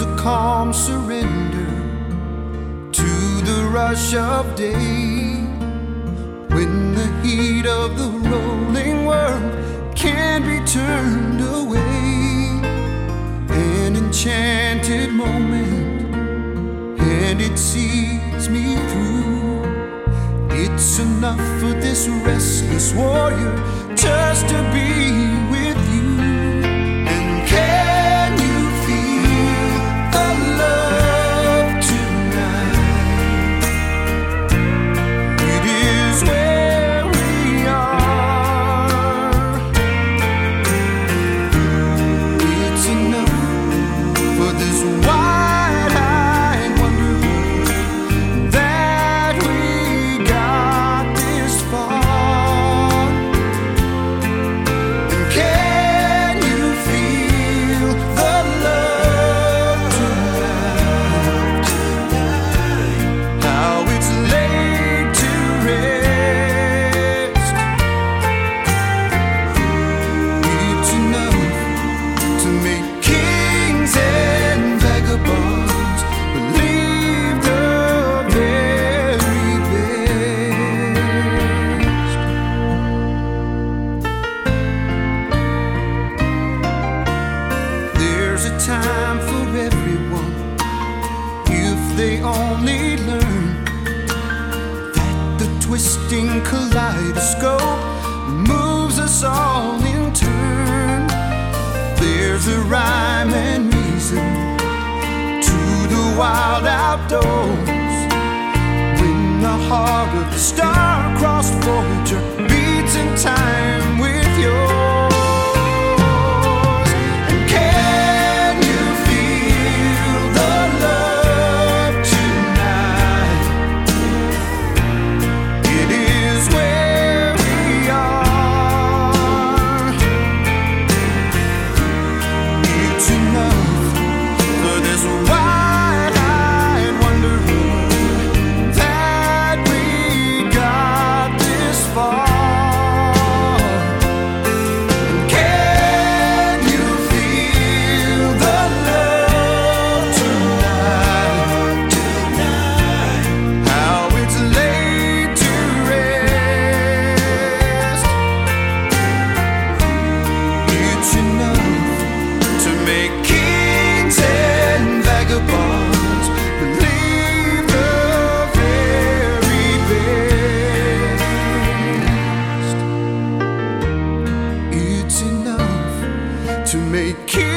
a calm surrender to the rush of day, when the heat of the rolling world can't be turned away. An enchanted moment, and it sees me through. It's enough for this restless warrior just to be with you. And can you feel the love tonight? It is where we are. It's enough for this wide-eyed wanderer that we got this far. And can you feel the love tonight? How it's laid to rest. It's enough to make kings and vagabonds believe the very best. There's a time for everyone, if they only learn that the twisting kaleidoscope moves us all in turn. There's a rhyme and reason to the wild outdoors, when the heart of the star-crossed voyager beats in time with yours. And can you feel the love tonight? It is where we are. It's enough for this wide-eyed wanderer that we got this far. And can you feel the love tonight? How it's laid to rest. It's enough to make kings and vagabonds believe the very best. It's enough to make kings